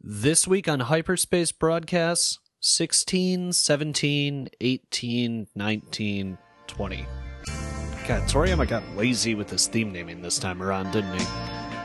This week on Hyperspace Broadcasts, 16, 17, 18, 19, 20. God, Toriyama got lazy with his theme naming this time around, didn't he?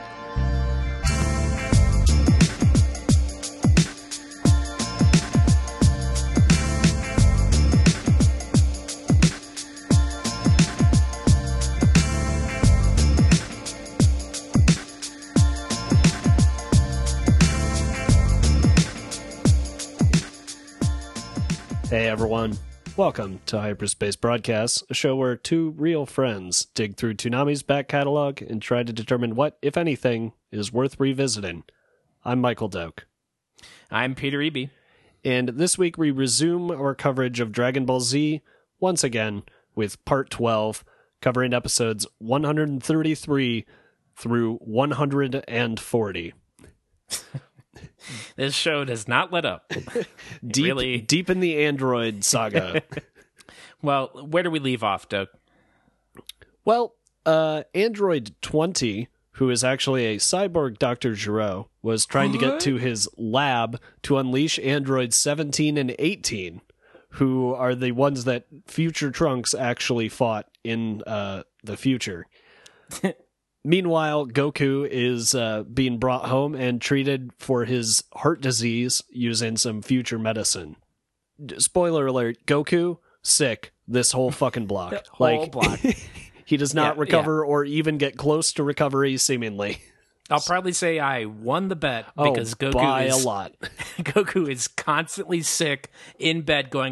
Hey everyone, welcome to Hyperspace Broadcasts, a show where two real friends dig through Toonami's back catalog and try to determine what, if anything, is worth revisiting. I'm Michael Doak. I'm Peter Eby. And this week we resume our coverage of Dragon Ball Z, once again, with Part 12, covering episodes 133 through 140. This show does not let up. Deep in the Android saga. Well, where do we leave off, Doug? Well, Android 20, who is actually a cyborg Dr. Gero, was trying to get to his lab to unleash Androids 17 and 18, who are the ones that future Trunks actually fought in the future. Meanwhile, Goku is being brought home and treated for his heart disease using some future medicine. Spoiler alert, Goku, sick this whole fucking block. Block. He does not recover or even get close to recovery, seemingly. I'll probably say I won the bet because by a lot. Goku is constantly sick in bed going,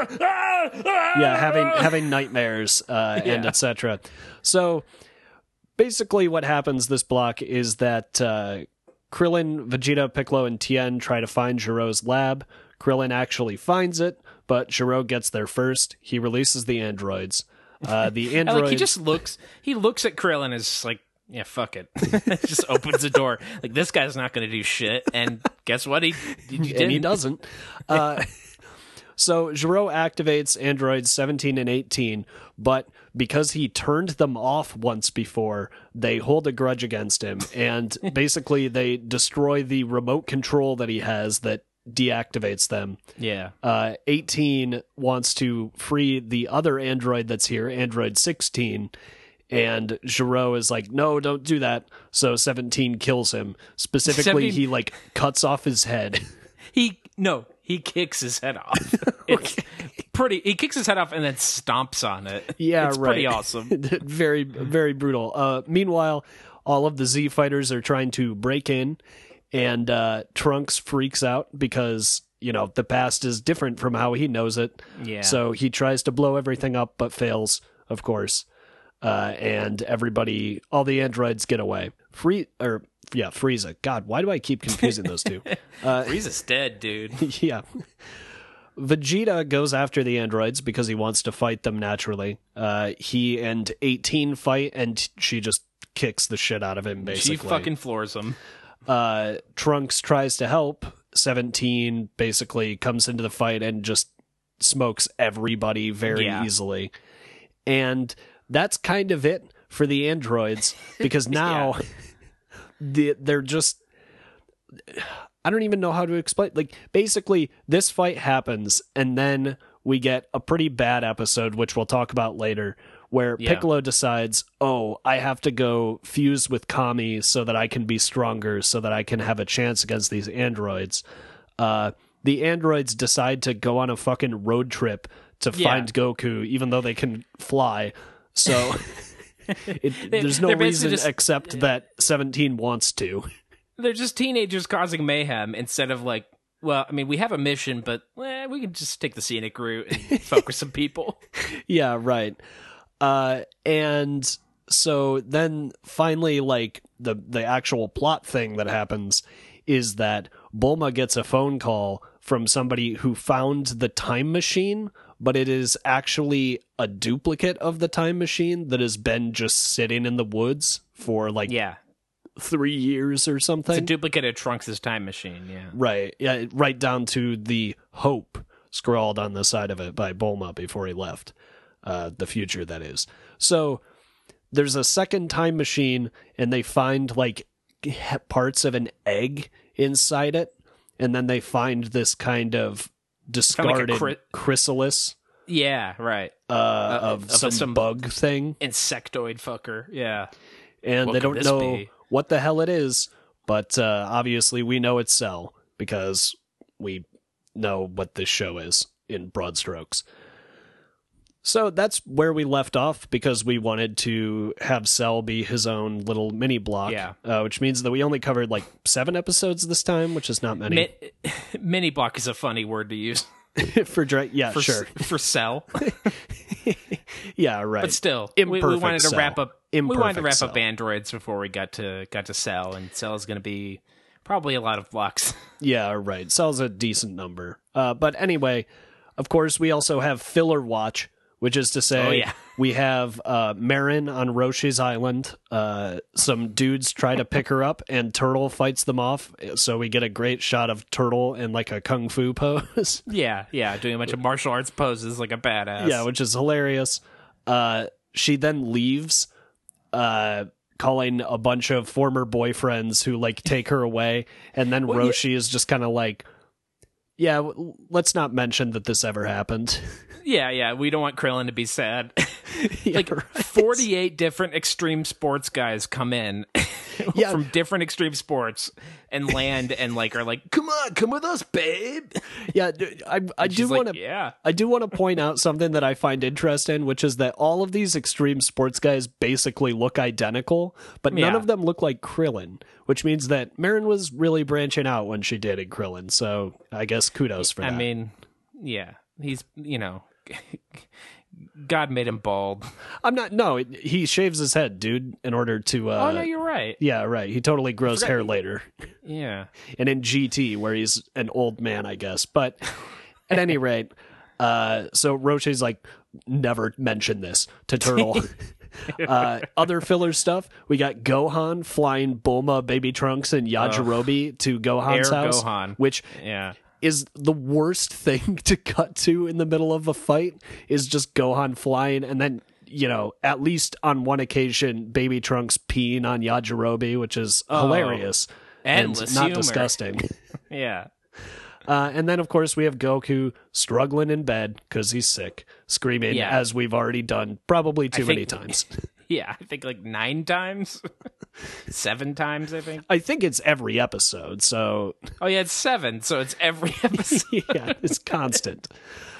having nightmares and etc. So basically what happens this block is that Krillin, Vegeta, Piccolo, and Tien try to find Gero's lab. Krillin actually finds it, but Gero gets there first. He releases the androids. The androids... he just looks at Krillin and is just like, yeah, fuck it. Just opens the door. Like, this guy's not going to do shit. And guess what? He didn't. And he doesn't. So Gero activates androids 17 and 18, but because he turned them off once before, they hold a grudge against him, and basically they destroy the remote control that he has that deactivates them. Yeah. 18 wants to free the other android that's here, Android 16, and Gero is like, no, don't do that. So 17 kills him. Specifically, he cuts off his head. He kicks his head off. It's pretty. He kicks his head off and then stomps on it. Yeah, it's right. Pretty awesome. Very, very brutal. Meanwhile, all of the Z fighters are trying to break in, and Trunks freaks out because, the past is different from how he knows it. Yeah. So he tries to blow everything up, but fails, of course. And all the androids get away. Frieza. God, why do I keep confusing those two? Frieza's dead, dude. Yeah. Vegeta goes after the androids because he wants to fight them naturally. He and 18 fight, and she just kicks the shit out of him, basically. She fucking floors him. Trunks tries to help. 17 basically comes into the fight and just smokes everybody very easily. And that's kind of it for the androids, because now... They're just... I don't even know how to explain. Basically, this fight happens, and then we get a pretty bad episode, which we'll talk about later, where Piccolo decides, I have to go fuse with Kami so that I can be stronger, so that I can have a chance against these androids. The androids decide to go on a fucking road trip to find Goku, even though they can fly. So... there's no reason except that 17 wants to. They're just teenagers causing mayhem instead of we have a mission, but we can just take the scenic route and focus some people. Yeah, right. And so then finally, the actual plot thing that happens is that Bulma gets a phone call from somebody who found the time machine, but it is actually a duplicate of the time machine that has been just sitting in the woods for 3 years or something. It's a duplicate of Trunks' time machine, yeah. Right. Yeah, right down to the hope scrawled on the side of it by Bulma before he left. The future, that is. So there's a second time machine, and they find parts of an egg inside it. and then they find this kind of discarded chrysalis. Yeah, right. Of some bug thing. Insectoid fucker, yeah. And they don't know what the hell it is, but obviously we know it's Cell, because we know what this show is in broad strokes. So that's where we left off, because we wanted to have Cell be his own little mini block, which means that we only covered like 7 episodes this time, which is not many. Mini block is a funny word to use. For Cell. Yeah, right. But still, we wanted to wrap up. We wanted to wrap up androids before we got to Cell, and Cell is going to be probably a lot of blocks. Yeah, right. Cell's a decent number. But anyway, of course, we also have Filler Watch, which is to say, we have Marin on Roshi's island. Some dudes try to pick her up, and Turtle fights them off. So we get a great shot of Turtle in like a kung fu pose. Yeah, doing a bunch of martial arts poses like a badass. Yeah, which is hilarious. She then leaves, calling a bunch of former boyfriends who like take her away, and then Roshi is just kind of like, yeah, let's not mention that this ever happened. Yeah, we don't want Krillin to be sad. Like, right. 48 different extreme sports guys come in from different extreme sports and land and like are like, come with us, babe. Yeah, I do want to point out something that I find interesting, which is that all of these extreme sports guys basically look identical, but none of them look like Krillin, which means that Marin was really branching out when she did in Krillin. So I guess kudos for that. I mean, yeah, he's, God made him bald. He shaves his head, dude, in order to... oh, no, you're right. Yeah, right. He totally grows hair later. Yeah. And in GT, where he's an old man, I guess. But at any rate, so Roshi's like, never mention this to Turtle. Other filler stuff, we got Gohan flying Bulma, Baby Trunks, and Yajirobe to Gohan's house. Gohan. Which... yeah. Is the worst thing to cut to in the middle of a fight, is just Gohan flying, and then, at least on one occasion, Baby Trunks peeing on Yajirobe, which is hilarious and not humor. Disgusting. Yeah. And then, of course, we have Goku struggling in bed because he's sick, screaming, as we've already done probably too many times. Yeah, I think like 9 times. 7 times, I think. I think it's every episode, so... Oh, yeah, it's 7, so it's every episode. Yeah, it's constant.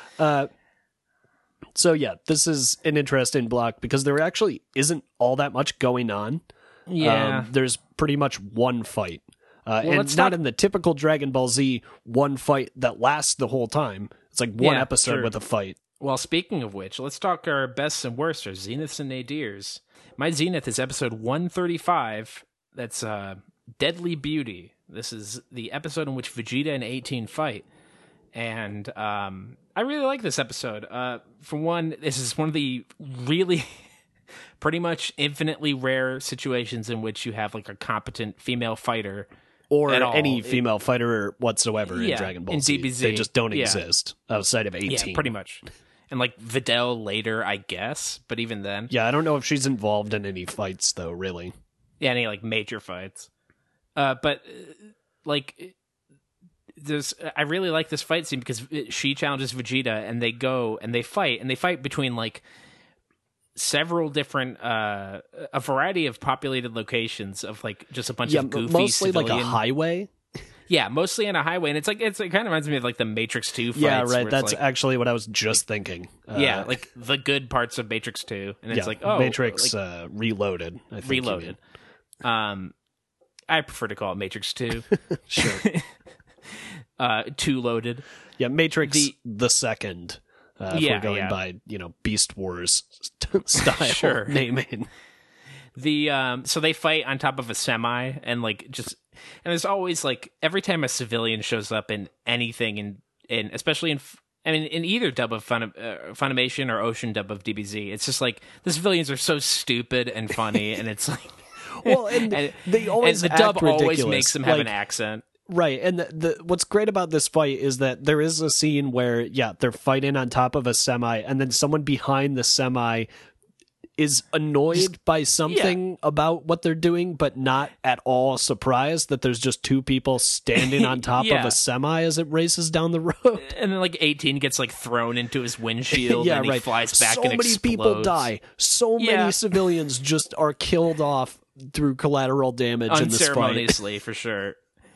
So, yeah, this is an interesting block because there actually isn't all that much going on. Yeah. There's pretty much one fight. And not in the typical Dragon Ball Z one fight that lasts the whole time. It's like one episode with a fight. Well, speaking of which, let's talk our bests and worsts, our zeniths and nadirs. My zenith is episode 135. That's Deadly Beauty. This is the episode in which Vegeta and 18 fight. And I really like this episode. For one, this is one of the really pretty much infinitely rare situations in which you have like a competent female fighter. Or any female fighter whatsoever in Dragon Ball Z. In DBZ. They just don't exist outside of 18. Yeah, pretty much. And like Videl later, I guess, but even then. Yeah, I don't know if she's involved in any fights, though, really. Yeah, any like major fights. But like, I really like this fight scene because she challenges Vegeta, and they go and they fight between like several different, a variety of populated locations of like just a bunch of goofy mostly civilian... like a highway. Yeah, mostly on a highway, and it kind of reminds me of like the Matrix 2 fights. Yeah, right. That's like, actually what I was just thinking. Yeah, like the good parts of Matrix 2, and it's like Matrix Reloaded. I think Reloaded. I prefer to call it Matrix 2. Sure. 2 loaded. Yeah, Matrix the second. If we're going by Beast Wars style naming. So they fight on top of a semi, and like and there's always like every time a civilian shows up in anything, in especially in either dub of Funimation or Ocean dub of DBZ, it's just like the civilians are so stupid and funny, and it's like and they always and the dub ridiculous. Always makes them have an accent. Right, and what's great about this fight is that there is a scene where they're fighting on top of a semi, and then someone behind the semi is annoyed by something about what they're doing, but not at all surprised that there's just two people standing on top of a semi as it races down the road. And then 18 gets thrown into his windshield and he flies back and explodes. So many people die. So many civilians just are killed off through collateral damage in this fight. Unceremoniously, for sure.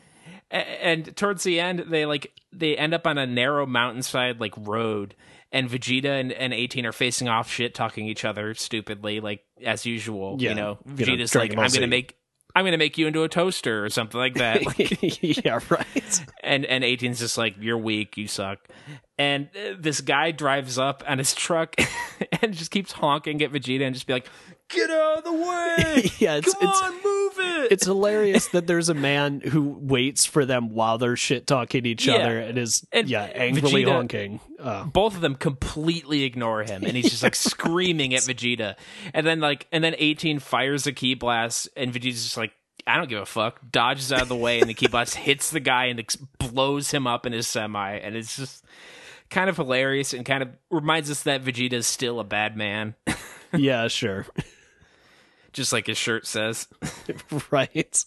And towards the end, they end up on a narrow mountainside road, and Vegeta and 18 are facing off, shit talking each other stupidly, as usual. Yeah, Vegeta's I'm gonna make you into a toaster or something like that. Yeah, right. And 18's just you're weak, you suck. And this guy drives up on his truck and just keeps honking at Vegeta and just be like, "Get out of the way! Yeah, Come on, move it!" It's hilarious that there's a man who waits for them while they're shit talking each other and is angrily Vegeta, honking. Both of them completely ignore him, and he's just screaming at Vegeta. And then 18 fires a ki blast, and Vegeta's just I don't give a fuck. Dodges out of the way, and the ki blast hits the guy and blows him up in his semi. And it's just kind of hilarious and kind of reminds us that Vegeta is still a bad man. Yeah, sure. Just like his shirt says. Right.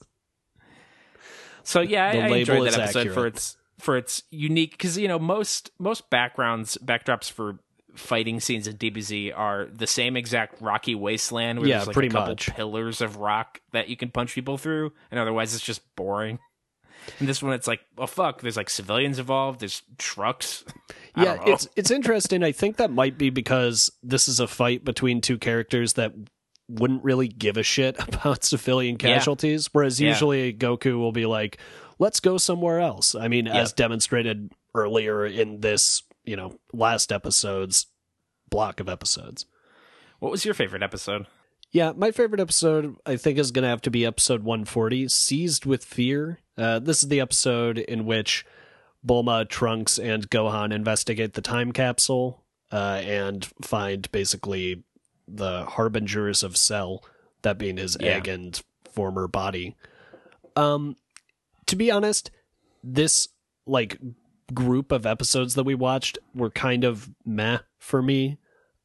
So yeah, I enjoyed that episode for its unique, because most backdrops for fighting scenes in DBZ are the same exact rocky wasteland where there's a couple pillars of rock that you can punch people through, and otherwise it's just boring. And this one, it's oh fuck, there's civilians involved, there's trucks. Yeah, it's interesting. I think that might be because this is a fight between two characters that wouldn't really give a shit about civilian casualties, whereas usually Goku will be like, let's go somewhere else. I mean, as demonstrated earlier in this, last episode's block of episodes. What was your favorite episode? Yeah, my favorite episode, I think, is going to have to be episode 140, Seized with Fear. This is the episode in which Bulma, Trunks, and Gohan investigate the time capsule and find basically the harbingers of Cell, that being his egg and former body. To be honest, this group of episodes that we watched were kind of meh for me.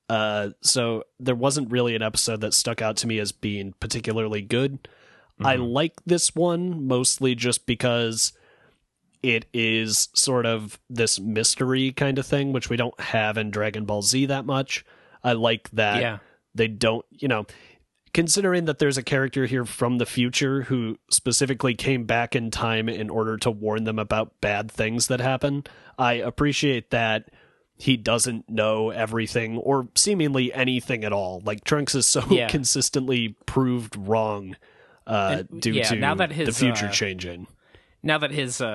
So there wasn't really an episode that stuck out to me as being particularly good. Mm-hmm. I like this one mostly just because it is sort of this mystery kind of thing, which we don't have in Dragon Ball Z that much. I like that they don't, considering that there's a character here from the future who specifically came back in time in order to warn them about bad things that happen. I appreciate that he doesn't know everything or seemingly anything at all. Trunks is so consistently proved wrong due to now that the future changing. Now that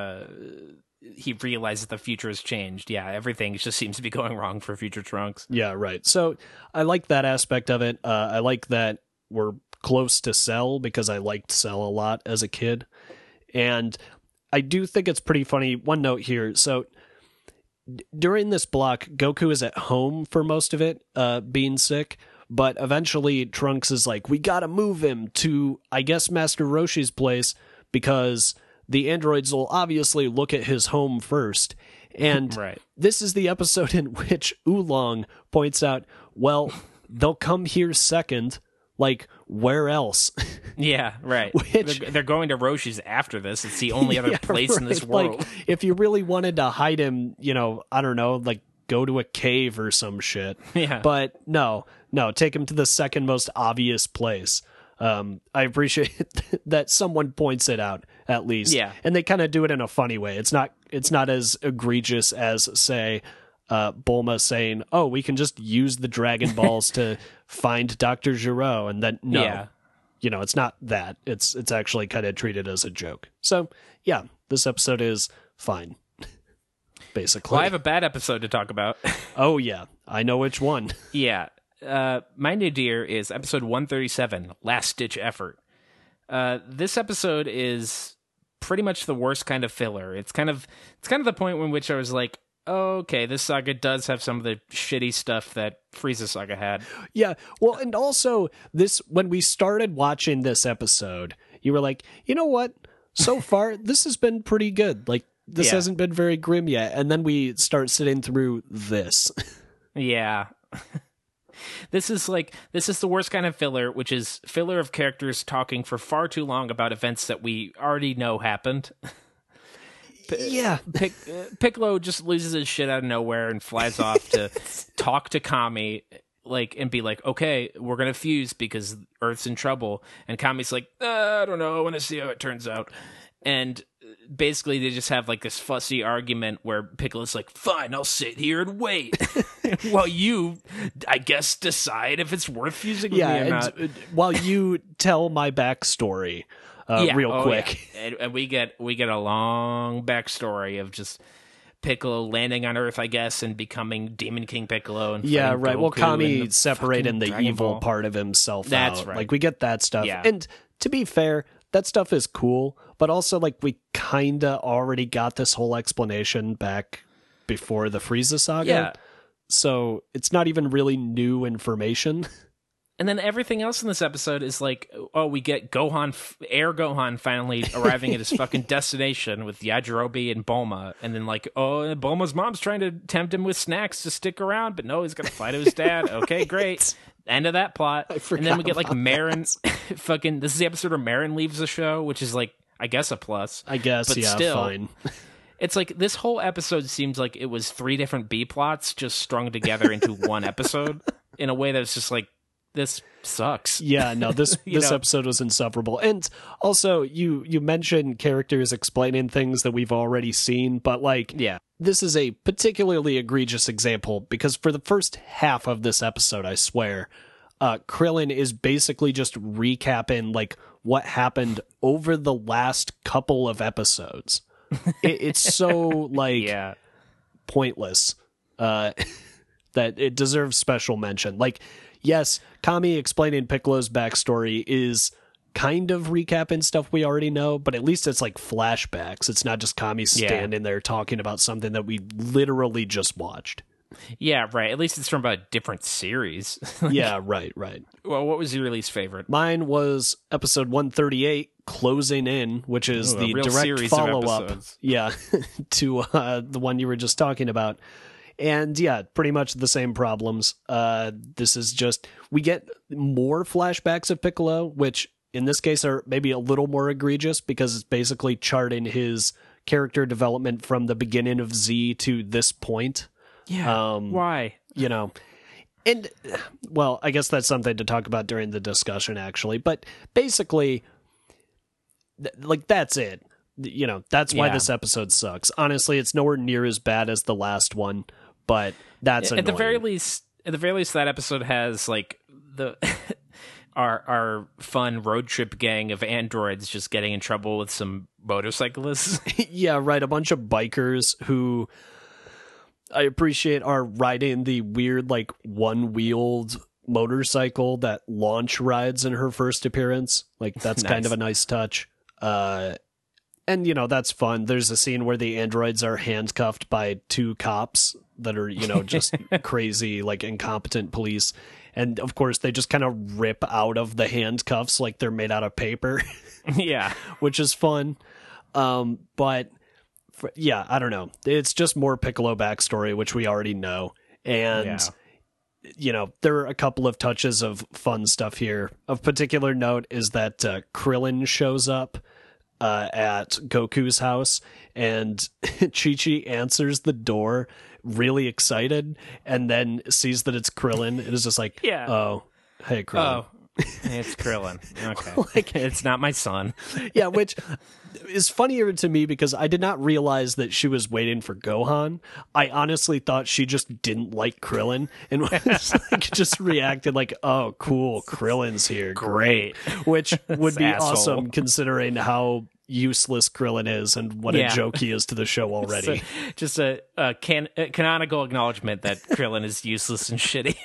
he realizes the future has changed, everything just seems to be going wrong for future Trunks. Yeah, right. So I like that aspect of it. I like that we're close to Cell because I liked Cell a lot as a kid. And I do think it's pretty funny. One note here. So during this block, Goku is at home for most of it, being sick, but eventually Trunks is like, we gotta move him to, I guess, Master Roshi's place because the androids will obviously look at his home first. And this is the episode in which Oolong points out, well, they'll come here second. Where else? Yeah, right. They're going to Roshi's after this. It's the only other place in this world. If you really wanted to hide him, I don't know, go to a cave or some shit. Yeah. But no, take him to the second most obvious place. I appreciate that someone points it out, at least. Yeah. And they kind of do it in a funny way. It's not as egregious as, say, Bulma saying, oh, we can just use the Dragon Balls to find Dr. Gero, and then it's not that. It's actually kind of treated as a joke. So yeah, this episode is fine. Basically. Well, I have a bad episode to talk about. Oh yeah, I know which one. Yeah. My new dear is episode 137, Last Ditch Effort. This episode is pretty much the worst kind of filler. It's kind of the point in which I was like, okay, this saga does have some of the shitty stuff that Frieza Saga had. Yeah, well, and also, when we started watching this episode, you were like, you know what? So far, this has been pretty good. This hasn't been very grim yet. And then we start sitting through this. Yeah. This is the worst kind of filler, which is filler of characters talking for far too long about events that we already know happened. Yeah. Piccolo just loses his shit out of nowhere and flies off to talk to Kami, and be like, okay, we're gonna fuse because Earth's in trouble. And Kami's like, I don't know, I want to see how it turns out. And basically they just have like this fussy argument where Piccolo's like, fine, I'll sit here and wait while you, I guess, decide if it's worth fusing with me or not. While you tell my backstory real quick. Yeah. And we get a long backstory of just Piccolo landing on Earth, I guess, and becoming Demon King Piccolo. And right. Goku well, Kami separating the Dragon evil Ball. part of himself That's out. right. Like, we get that stuff. Yeah. And to be fair, that stuff is cool, but also, like, we kinda already got this whole explanation back before the Frieza saga. Yeah. So it's not even really new information. And then everything else in this episode is like, oh, we get Air Gohan finally arriving at his fucking destination with Yajirobe and Bulma. And then Bulma's mom's trying to tempt him with snacks to stick around, but no, he's going to fly to his dad. Okay, great. End of that plot. And then we get Marin fucking, this is the episode where Marin leaves the show, which is I guess a plus. I guess, but yeah, still, fine. It's like this whole episode seems like it was 3 different B plots just strung together into one episode in a way that's just like, this sucks. Yeah, no, this episode was insufferable. And also, you mentioned characters explaining things that we've already seen, but this is a particularly egregious example because for the first half of this episode, I swear, Krillin is basically just recapping what happened over the last couple of episodes. It's so pointless that it deserves special mention. Yes, Kami explaining Piccolo's backstory is kind of recapping stuff we already know, but at least it's flashbacks. It's not just Kami standing there talking about something that we literally just watched. Yeah, right. At least it's from a different series. Yeah, right. Well, what was your least favorite? Mine was episode 138, Closing In, which is the direct follow-up to the one you were just talking about. And yeah, pretty much the same problems. This is just, we get more flashbacks of Piccolo, which in this case are maybe a little more egregious because it's basically charting his character development from the beginning of Z to this point. Yeah. Why? And well, I guess that's something to talk about during the discussion actually, but basically that's it. That's why this episode sucks. Honestly, it's nowhere near as bad as the last one. But that's annoying. At the very least, that episode has the our fun road trip gang of androids just getting in trouble with some motorcyclists. Yeah, right. A bunch of bikers who I appreciate are riding the weird one-wheeled motorcycle that Launch rides in her first appearance. That's nice. Kind of a nice touch. And, that's fun. There's a scene where the androids are handcuffed by 2 cops that are, just crazy, incompetent police. And, of course, they just kind of rip out of the handcuffs like they're made out of paper. Yeah. Which is fun. But, I don't know. It's just more Piccolo backstory, which we already know. And, there are a couple of touches of fun stuff here. Of particular note is that Krillin shows up at Goku's house, and Chi-Chi answers the door really excited and then sees that it's Krillin and is just like, oh, hey, Krillin. Oh, it's Krillin. Okay. It's not my son. Yeah, which is funnier to me because I did not realize that she was waiting for Gohan. I honestly thought she just didn't like Krillin and was just reacted oh, cool, Krillin's here. Great. Which would be awesome considering how useless Krillin is and what a joke he is to the show already. Just a canonical acknowledgement that Krillin is useless and shitty.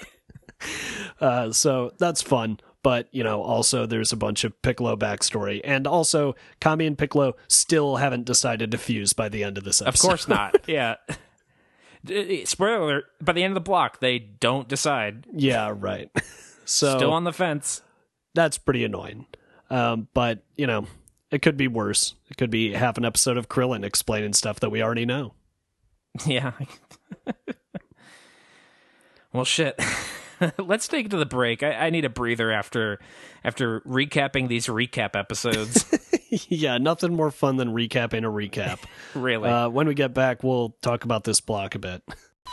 So that's fun. But, also there's a bunch of Piccolo backstory. And also, Kami and Piccolo still haven't decided to fuse by the end of this episode. Of course not. Yeah. Spoiler alert, by the end of the block, they don't decide. Yeah, right. So still on the fence. That's pretty annoying. But, it could be worse. It could be half an episode of Krillin explaining stuff that we already know. Yeah. Well, shit. let's take it to the break. I need a breather after recapping these recap episodes. Yeah, nothing more fun than recapping a recap. Really. When we get back, we'll talk about this block a bit.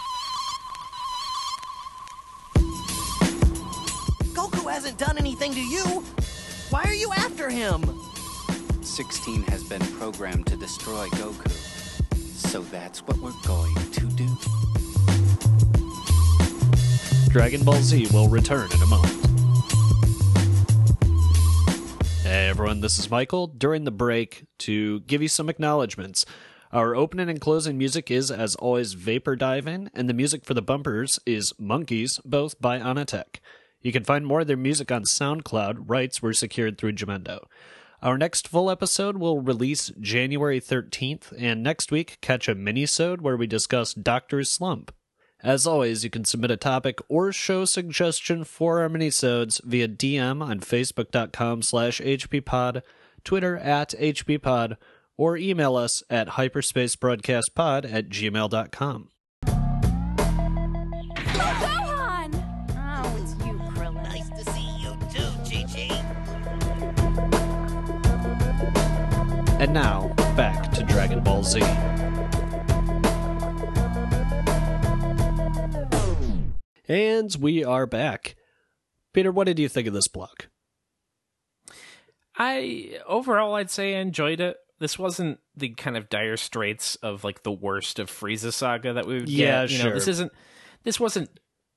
Goku hasn't done anything to you. Why are you after him? 16 has been programmed to destroy Goku. So that's what we're going to do. Dragon Ball Z will return in a moment. Hey everyone, this is Michael. During the break, to give you some acknowledgements. Our opening and closing music is, as always, Vapor Diving, and the music for the bumpers is Monkeys, both by Anatech. You can find more of their music on SoundCloud. Rights were secured through Jamendo. Our next full episode will release January 13th, and next week, catch a mini-sode where we discuss Dr. Slump. As always, you can submit a topic or show suggestion for our minisodes via DM on Facebook.com/HPPod, Twitter @HPPod, or email us at hyperspacebroadcastpod@gmail.com. Gohan! Oh, it's you, Krillin. Nice to see you too, Chi-Chi. And now, back to Dragon Ball Z. And we are back. Peter, what did you think of this block? Overall, I'd say I enjoyed it. This wasn't the kind of dire straits of like the worst of Frieza Saga that we would get. Sure. This wasn't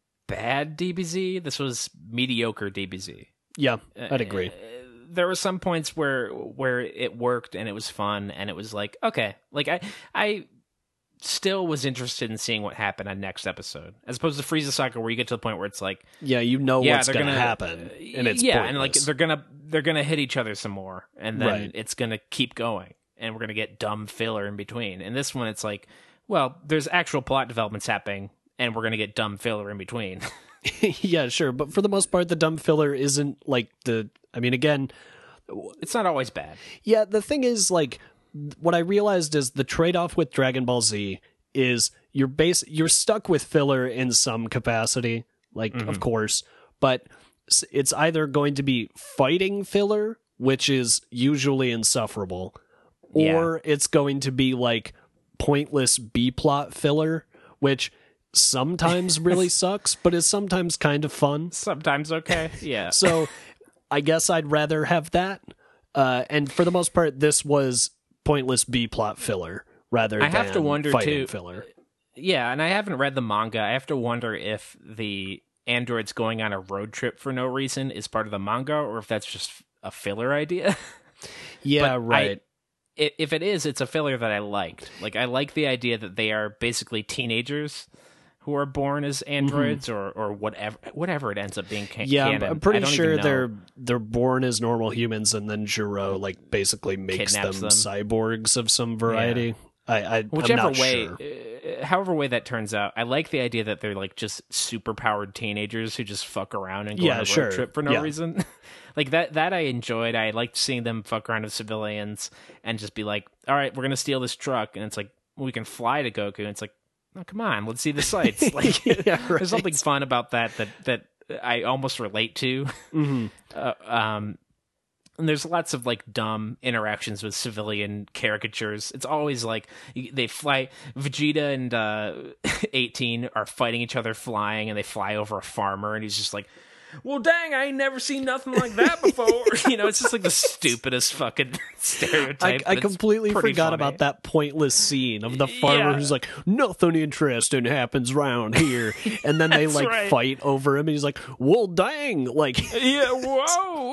bad DBZ. This was mediocre DBZ. Yeah, I'd agree. There were some points where it worked and it was fun and it was like, okay, like I still was interested in seeing what happened on next episode, as opposed to Frieza Saga, where you get to the point where it's like, what's gonna happen, and it's pointless. And like they're gonna hit each other some more, and then it's gonna keep going, and we're gonna get dumb filler in between. And this one, it's like, well, there's actual plot developments happening, and we're gonna get dumb filler in between. Yeah, sure, but for the most part, the dumb filler isn't like again, it's not always bad. Yeah, the thing is, like, what I realized is the trade-off with Dragon Ball Z is you're stuck with filler in some capacity, like, of course, but it's either going to be fighting filler, which is usually insufferable, or it's going to be like pointless B-plot filler, which sometimes really sucks, but is sometimes kind of fun. Sometimes okay, yeah. So I guess I'd rather have that. And for the most part, this was pointless B-plot filler rather than have to wonder fighting too, filler. Yeah, and I haven't read the manga. I have to wonder if the androids going on a road trip for no reason is part of the manga, or if that's just a filler idea. Yeah, right. If it is, it's a filler that I liked. Like, I like the idea that they are basically teenagers who are born as androids, or whatever it ends up being. Canon. I'm pretty sure they're born as normal humans, and then Jiro like basically makes them cyborgs of some variety. Yeah. Whichever I'm not way, sure. However way that turns out, I like the idea that they're like just super powered teenagers who just fuck around and go on a road trip for no reason. Like that I enjoyed. I liked seeing them fuck around with civilians and just be like, all right, we're gonna steal this truck, and it's like, we can fly to Goku, and it's like, oh, come on, let's see the sights. Like, there's something fun about that I almost relate to. Mm-hmm. And there's lots of like dumb interactions with civilian caricatures. It's always like they fly. Vegeta and 18 are fighting each other flying, and they fly over a farmer, and he's just like, well, dang, I ain't never seen nothing like that before. It's just like the stupidest fucking stereotype. I completely forgot about that pointless scene of the farmer who's like, nothing interesting happens round here. And then they like fight over him, and he's like, well, dang. Like, yeah, whoa.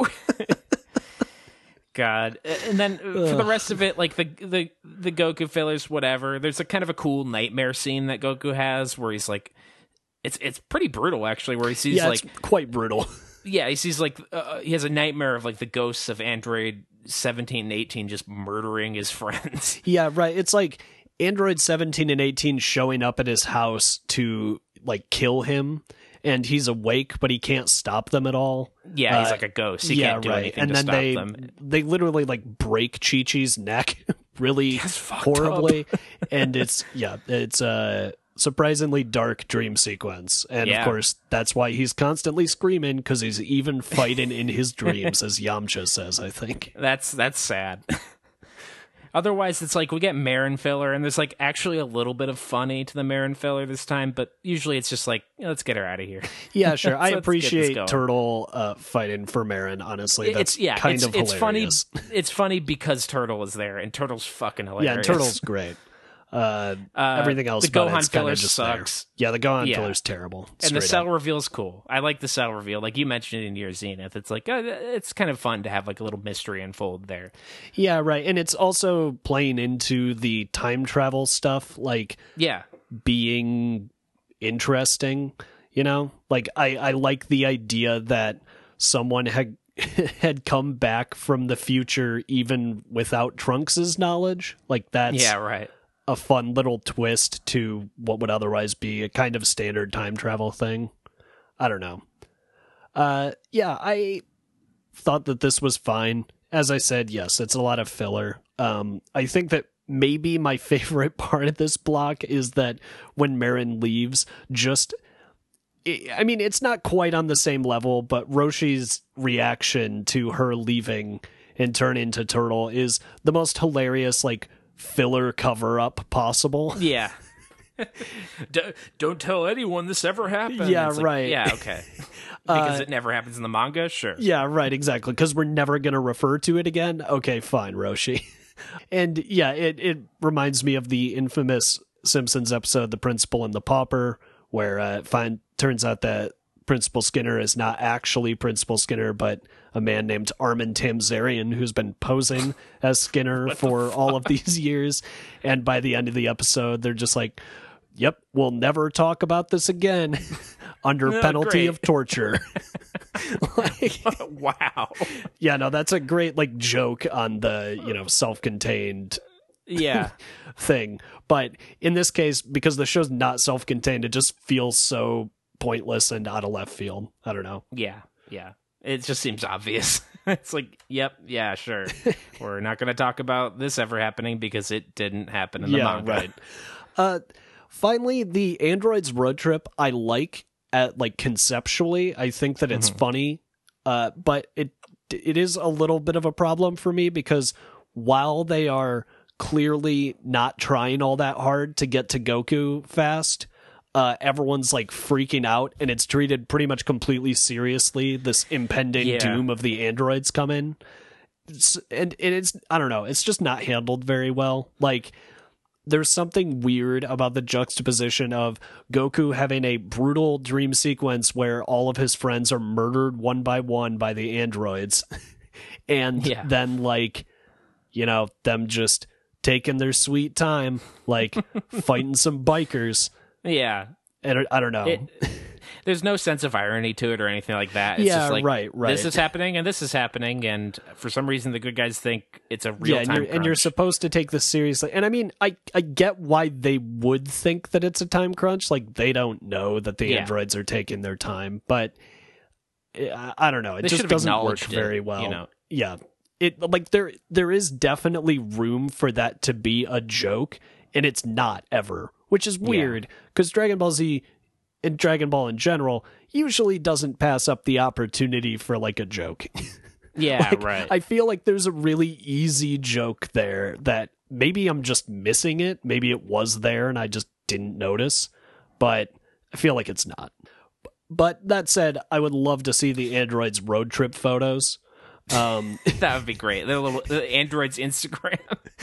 God. And then for the rest of it, like the Goku fillers, whatever, there's a kind of a cool nightmare scene that Goku has where he's like, it's pretty brutal actually, where he sees like, it's quite brutal. Yeah, he sees like he has a nightmare of like the ghosts of Android 17 and 18 just murdering his friends. Yeah, right. It's like Android 17 and 18 showing up at his house to like kill him, and he's awake, but he can't stop them at all. Yeah, he's like a ghost. He can't do anything and to then stop them. They literally like break Chi-Chi's neck really horribly. And it's surprisingly dark dream sequence. And Yeah. of course, that's why he's constantly screaming, because he's even fighting in his dreams, as Yamcha says, I think. That's sad. Otherwise, it's like we get Marin filler, and there's like actually a little bit of funny to the Marin filler this time, but usually it's just like, let's get her out of here. Yeah, sure. I Let's get this appreciate going. Turtle fighting for Marin, honestly. That's It's kind of it's funny. hilarious. It's funny because Turtle is there, and Turtle's fucking hilarious. Yeah, and Turtle's great. Everything else the about Gohan it's kind filler of just sucks. there. Yeah, the Gohan Yeah. filler's terrible. And the straight cell up. reveal's cool. I like the cell reveal. Like you mentioned in your Zenith, it's like it's kind of fun to have like a little mystery unfold there. Yeah, right. And it's also playing into the time travel stuff, like Yeah, being interesting, you know? Like I like the idea that someone had come back from the future even without Trunks's knowledge. Like that's yeah, right. a fun little twist to what would otherwise be a kind of standard time travel thing. I don't know. Yeah, I thought that this was fine. As I said, yes, it's a lot of filler. I think that maybe my favorite part of this block is that when Marin leaves, I mean, it's not quite on the same level, but Roshi's reaction to her leaving and turn into Turtle is the most hilarious, like, filler cover-up possible. Yeah. Don't tell anyone this ever happened. Yeah, It's like, right. Yeah, okay. Because it never happens in the manga? Sure. Yeah, right, exactly. Because we're never going to refer to it again. Okay, fine, Roshi. And yeah, it reminds me of the infamous Simpsons episode, The Principal and the Pauper, where it turns out that Principal Skinner is not actually Principal Skinner, but a man named Armin Tamzarian who's been posing as Skinner for all of these years. And by the end of the episode, they're just like, yep, we'll never talk about this again under penalty great. of torture. Like, Wow. yeah, no, that's a great like joke on the, self-contained Yeah. thing. But in this case, because the show's not self-contained, it just feels so pointless and out of left field. I don't know. Yeah. Yeah. It just seems obvious. It's like, yep, yeah, sure. We're not going to talk about this ever happening because it didn't happen in the manga. Right. Finally, the androids road trip I like at like conceptually. I think that it's funny, but it is a little bit of a problem for me because while they are clearly not trying all that hard to get to Goku fast, everyone's like freaking out, and it's treated pretty much completely seriously. This impending doom of the androids coming, and it's I don't know. It's just not handled very well. Like, there's something weird about the juxtaposition of Goku having a brutal dream sequence where all of his friends are murdered one by one by the androids, and then like, them just taking their sweet time, like fighting some bikers. Yeah. And I don't know. There's no sense of irony to it or anything like that. It's just like, right. This is happening and this is happening, and for some reason the good guys think it's a real time crunch. And you're supposed to take this seriously. And I mean, I get why they would think that it's a time crunch. Like, they don't know that the androids are taking their time, but I don't know. It just doesn't work very well. Yeah. It like there is definitely room for that to be a joke, and it's not ever, which is weird because Dragon Ball Z and Dragon Ball in general usually doesn't pass up the opportunity for like a joke. Yeah, like, right. I feel like there's a really easy joke there that maybe I'm just missing it. Maybe it was there and I just didn't notice, but I feel like it's not. But that said, I would love to see the androids' road trip photos. That would be great. The android's Instagram.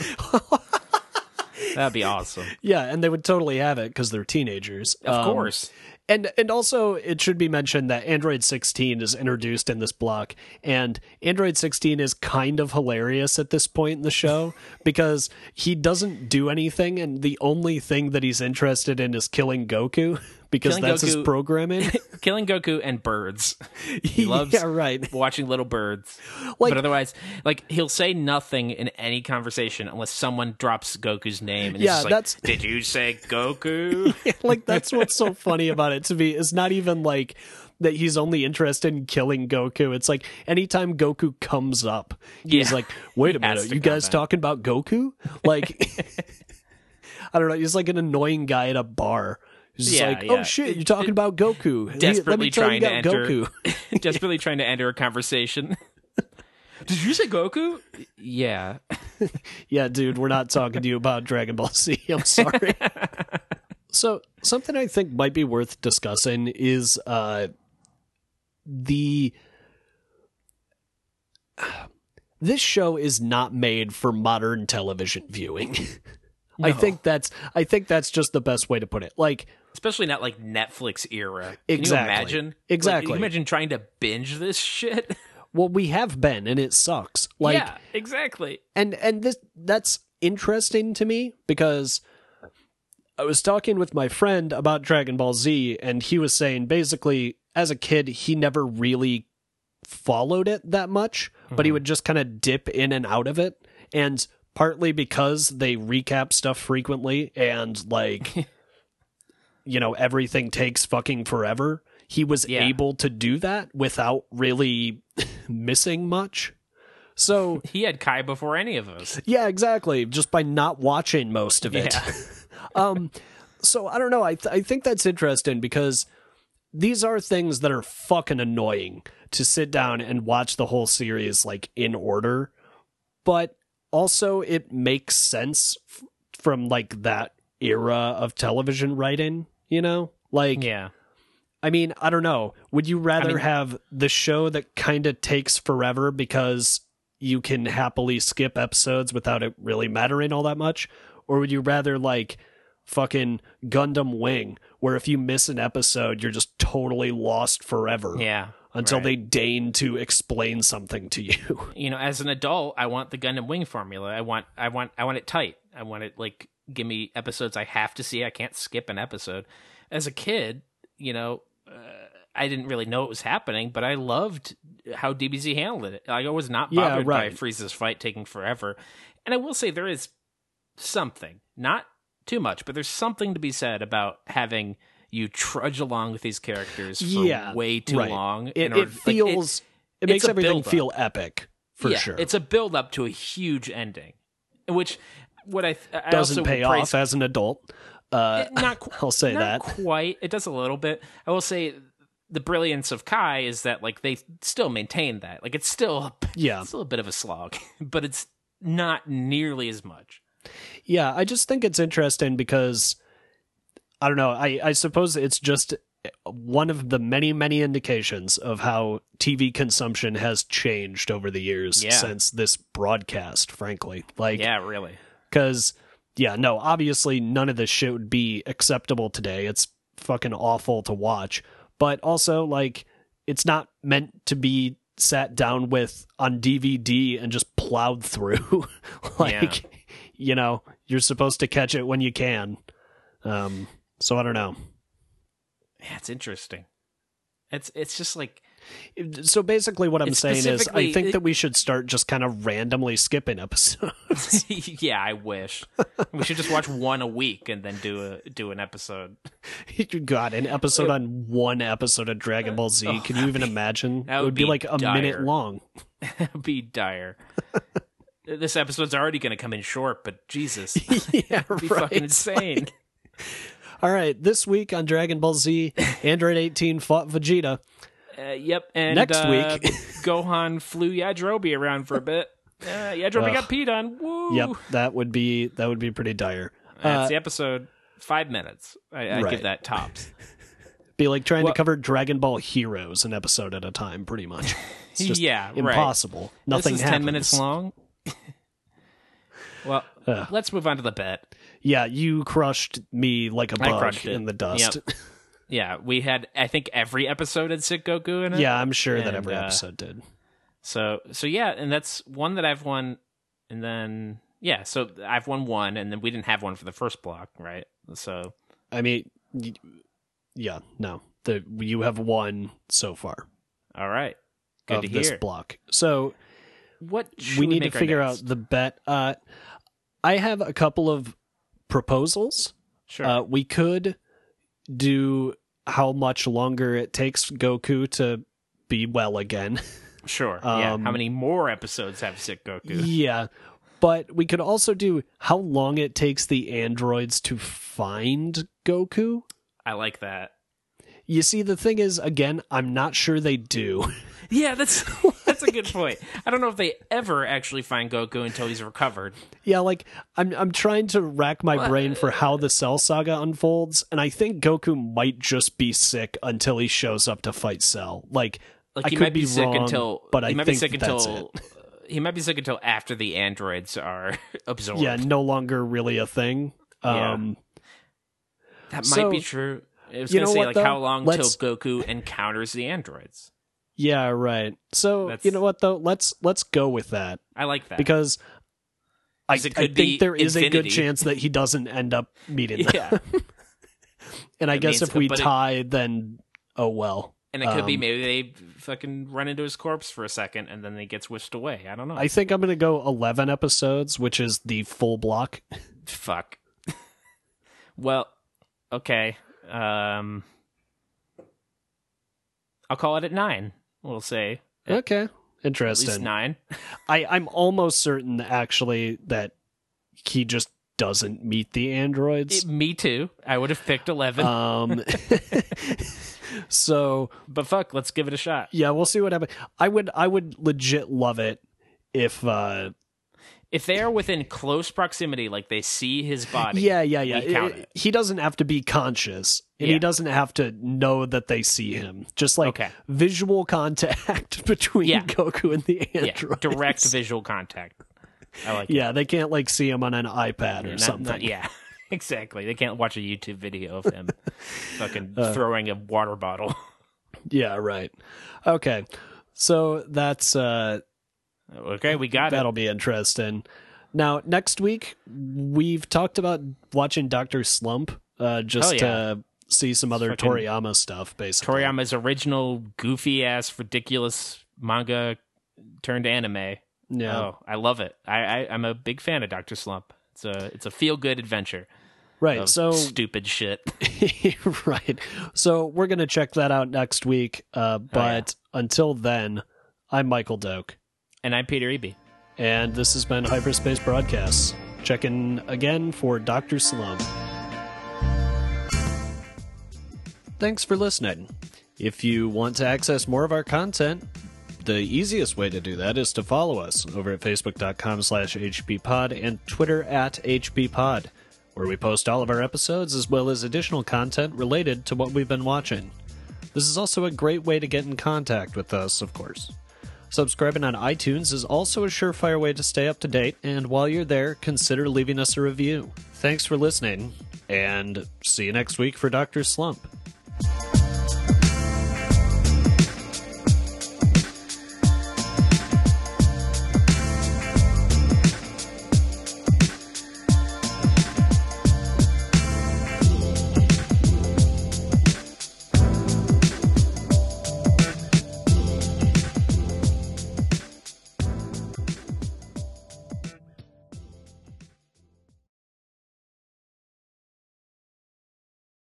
That'd be awesome. Yeah, and they would totally have it because they're teenagers. Of course. And also, it should be mentioned that Android 16 is introduced in this block, and Android 16 is kind of hilarious at this point in the show because he doesn't do anything, and the only thing that he's interested in is killing Goku because that's his programming. Killing Goku and birds. He loves watching little birds. Like, but otherwise, like, he'll say nothing in any conversation unless someone drops Goku's name. And he's just like, did you say Goku? Like, that's what's so funny about it to me. It's not even like that he's only interested in killing Goku. It's like anytime Goku comes up, he's like, wait a minute, you guys talking about Goku? Like, I don't know. He's like an annoying guy at a bar. He's just like, oh shit, you're talking about Goku. Let me tell you about Goku. Desperately trying to enter a conversation. Did you say Goku? Yeah. Yeah, dude, we're not talking to you about Dragon Ball Z. I'm sorry. So, something I think might be worth discussing is this show is not made for modern television viewing. No. I think that's just the best way to put it. Like, especially not like Netflix era. Exactly. Can you imagine? Exactly. Like, can you imagine trying to binge this shit? Well, we have been, and it sucks. Like, yeah, exactly. And that's interesting to me because I was talking with my friend about Dragon Ball Z, and he was saying basically, as a kid, he never really followed it that much, but he would just kind of dip in and out of it. And partly because they recap stuff frequently and, like, you know, everything takes fucking forever, he was able to do that without really missing much. So he had Kai before any of us. Yeah, exactly. Just by not watching most of it. Yeah. So I don't know. I think that's interesting because these are things that are fucking annoying to sit down and watch the whole series like in order, but also it makes sense from like that era of television writing, you know? Like, yeah. I mean, I don't know. Would you rather have the show that kind of takes forever because you can happily skip episodes without it really mattering all that much? Or would you rather like fucking Gundam Wing, where if you miss an episode, you're just totally lost forever? Yeah. Until they deign to explain something to you. You know, as an adult, I want the Gundam Wing formula. I want it tight. I want it like, give me episodes I have to see. I can't skip an episode. As a kid, you know, I didn't really know it was happening, but I loved how DBZ handled it. I was not bothered by Frieza's fight taking forever. And I will say there is something, not too much, but there's something to be said about having you trudge along with these characters for way too long. It feels, it makes everything feel epic, for sure. It's a build up to a huge ending, which I doesn't also pay off as an adult. I'll say not that. Quite. It does a little bit. I will say the brilliance of Kai is that like they still maintain that. Like it's still a bit of a slog, but it's not nearly as much. Yeah, I just think it's interesting because I don't know. I suppose it's just one of the many, many indications of how TV consumption has changed over the years since this broadcast, frankly. Like, yeah, really. Because, no, obviously none of this shit would be acceptable today. It's fucking awful to watch. But also, like, it's not meant to be sat down with on DVD and just plowed through. You know, you're supposed to catch it when you can. So I don't know. Yeah, it's interesting. It's just like... So basically what I'm saying is I think that we should start just kind of randomly skipping episodes. Yeah, I wish. We should just watch one a week and then do an episode. God, an episode on one episode of Dragon Ball Z. Can you even imagine? It would be like a minute long. That would be dire. This episode's already going to come in short, but Jesus. Yeah, it'd be fucking insane. All right, this week on Dragon Ball Z, Android 18 fought Vegeta. Yep, and next week, Gohan flew Yajirobe around for a bit. Yajirobe got peed on. Woo! Yep, that would be pretty dire. That's the episode. 5 minutes. I give that tops. Be like trying to cover Dragon Ball Heroes an episode at a time, pretty much. It's just impossible. Right. Nothing this is happens. 10 minutes long. Well, let's move on to the bet. Yeah, you crushed me like a bug in the dust. Yep. Yeah, we had, I think, every episode had Sick Goku in it. Yeah, I'm sure that every episode did. So yeah, and that's one that I've won, and then, so I've won one, and then we didn't have one for the first block, right? So... I mean, no. You have won so far. All right. Good to hear. This block. So... What we need to figure out the bet. I have a couple of proposals. Sure. We could do how much longer it takes Goku to be well again. Sure. How many more episodes have Sick Goku? Yeah. But we could also do how long it takes the androids to find Goku. I like that. You see, the thing is, again, I'm not sure they do. Yeah, that's a good point. I don't know if they ever actually find Goku until he's recovered. Yeah, like, I'm trying to rack my brain for how the Cell Saga unfolds, and I think Goku might just be sick until he shows up to fight Cell. Like I he could might be sick wrong, until but he I might think be sick that's until it. he might be sick until after the androids are absorbed. Yeah, no longer really a thing. Yeah. That so- might be true. I was You going to know say, what, like, though? how long till Let's- Goku encounters the androids? Yeah, right. So, That's- you know what, though? Let's go with that. I like that. Because I 'Cause it could think be there is a good infinity. chance that he doesn't end up meeting them. Yeah. And I That guess means- if we but it- tie, then, oh well. And it could be maybe they fucking run into his corpse for a second and then he gets whisked away. I don't know. I think I'm going to go 11 episodes, which is the full block. Fuck. Well, okay. I'll call it at 9. We'll say Okay. at least Interesting. 9. I'm almost certain, actually, that he just doesn't meet the androids. Me too. I would have picked 11. So, but fuck, let's give it a shot. yeah, we'll see what happens. I would legit love it if If they are within close proximity, like they see his body. yeah. we count it. He doesn't have to be conscious, and he Yeah. doesn't have to know that they see him. Just like Okay. visual contact between Yeah. Goku and the Yeah, androids. direct visual contact. I like it. Yeah, they can't like see him on an iPad or Not- something. yeah, exactly. They can't watch a YouTube video of him fucking throwing a water bottle. Yeah, right. Okay. So that's Okay, we got it. that'll be interesting. Now, next week we've talked about watching Dr. Slump just Oh, yeah. to see some other Fucking Toriyama stuff, basically. Toriyama's original goofy ass ridiculous manga turned anime. Yeah. Oh, I love it. I'm a big fan of Dr. Slump. It's a feel good adventure Right. of So stupid shit. right. So we're going to check that out next week. But until then, I'm Michael Doak. And I'm Peter Eby. And this has been Hyperspace Broadcasts. Check in again for Dr. Slump. Thanks for listening. If you want to access more of our content, the easiest way to do that is to follow us over at facebook.com/hbpod and Twitter @hbpod, where we post all of our episodes as well as additional content related to what we've been watching. This is also a great way to get in contact with us, of course. Subscribing on iTunes is also a surefire way to stay up to date, and while you're there, consider leaving us a review. Thanks for listening, and see you next week for Dr. Slump.